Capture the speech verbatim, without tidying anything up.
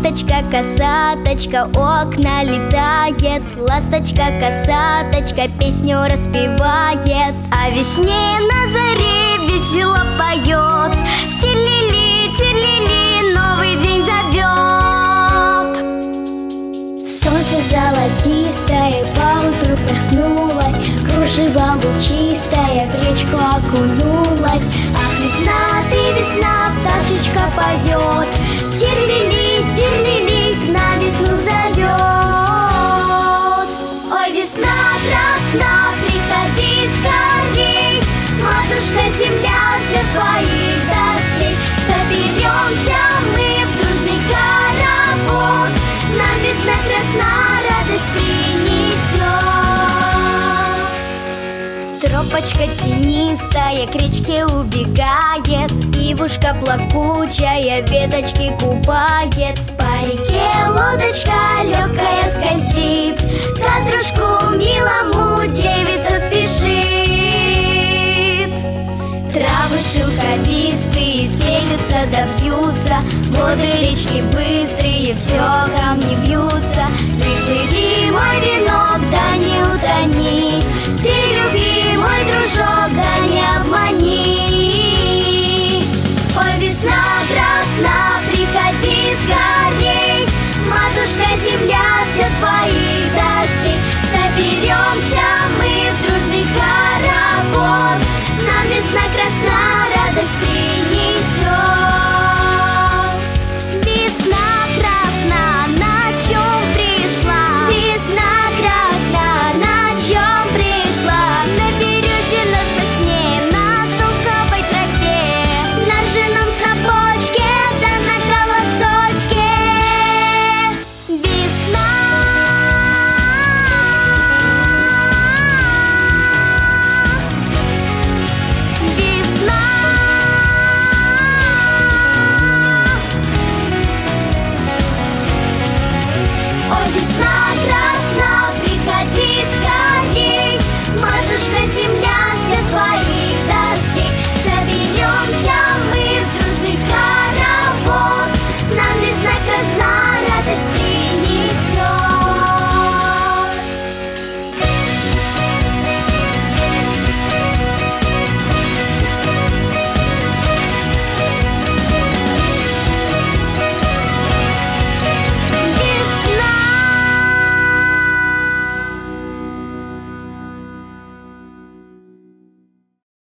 Ласточка, косаточка, окна летает. Ласточка, косаточка, песню распевает. О весне на заре весело поет. Тилили, тилили, новый день зовет. Солнце золотистое поутру проснулось, кружево лучистое в речку окунулась. Ах, весна, ты весна, пташечка поет. Тирлили, тирлили, на весну зовет. Ой, весна красна, приходи скорей. Матушка земля ждет твоих дождей. Соберемся мы в дружный хоровод. Нам весна красна, радость принесет. Тропочка тенистая к речке убегает. Ивушка плакучая веточки купает. По реке лодочка легкая скользит. К дружку милому девица спешит. Травы шелковистые стелются да вьются. Воды речки быстрые, все камни вьются. Ты плыви, мой венок, да не утони. Ты люби, мой дружок, да не обмани.